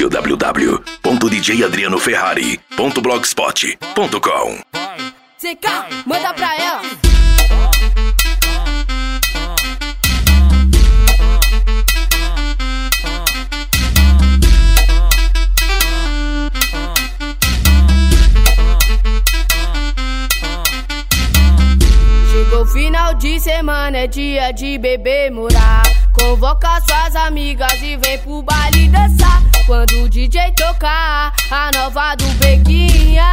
www.djadrianoferrari.blogspot.com. CK, manda pra ela. Chegou final de semana, é dia de beber, morar. Convoca suas amigas e vem pro baile dançar. Quando o DJ tocar a nova do Bequinha,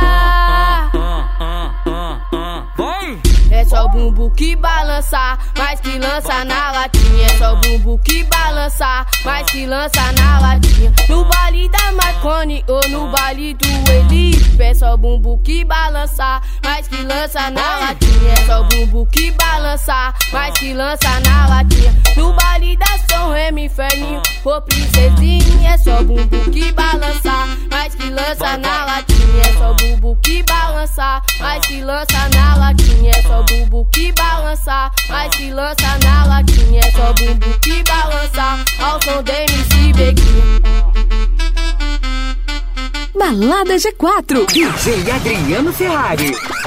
é só o bumbum que balança, mas que lança na latinha. É só o bumbum que balança, mas que lança na latinha. No baile da Marconi ou no baile do Elipe, é só o bumbum que balança, mas que lança na latinha. É só o bumbum que balança, mas que lança na latinha. No baile da São Remo, Inferninho ou Princesinha, é só o bumbum que balança, mas que lança na latinha. É só o bumbum que balança, mas que lança na latinha. É só o bumbum que balança, mas que lança na latinha. É só o bumbum que balança ao som de MC Bequinha. Balada G4, DJ Adriano Ferrari.